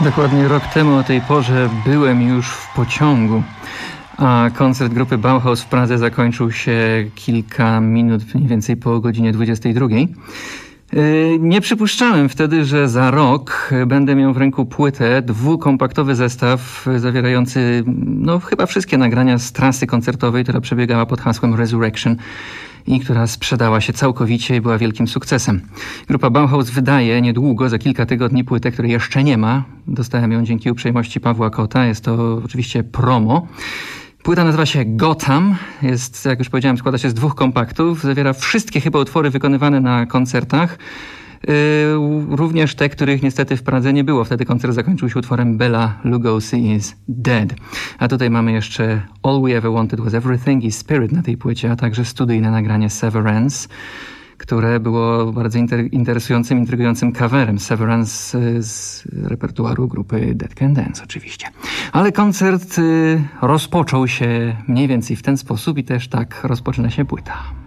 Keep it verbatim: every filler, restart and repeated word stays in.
Dokładnie rok temu o tej porze byłem już w pociągu, a koncert grupy Bauhaus w Pradze zakończył się kilka minut, mniej więcej po godzinie dwudziestej drugiej. Nie przypuszczałem wtedy, że za rok będę miał w ręku płytę, dwukompaktowy zestaw zawierający no, chyba wszystkie nagrania z trasy koncertowej, która przebiegała pod hasłem Resurrection i która sprzedała się całkowicie i była wielkim sukcesem. Grupa Bauhaus wydaje niedługo, za kilka tygodni, płytę, której jeszcze nie ma. Dostałem ją dzięki uprzejmości Pawła Kota. Jest to oczywiście promo. Płyta nazywa się Gotham. Jest, jak już powiedziałem, składa się z dwóch kompaktów. Zawiera wszystkie chyba utwory wykonywane na koncertach. Yy, również te, których niestety w Pradze nie było. Wtedy koncert zakończył się utworem Bela Lugosi is Dead. A tutaj mamy jeszcze All We Ever Wanted Was Everything i Spirit na tej płycie, a także studyjne nagranie Severance, które było bardzo inter- interesującym, intrygującym coverem Severance z repertuaru grupy Dead Can Dance oczywiście. Ale koncert y, rozpoczął się mniej więcej w ten sposób i też tak rozpoczyna się płyta.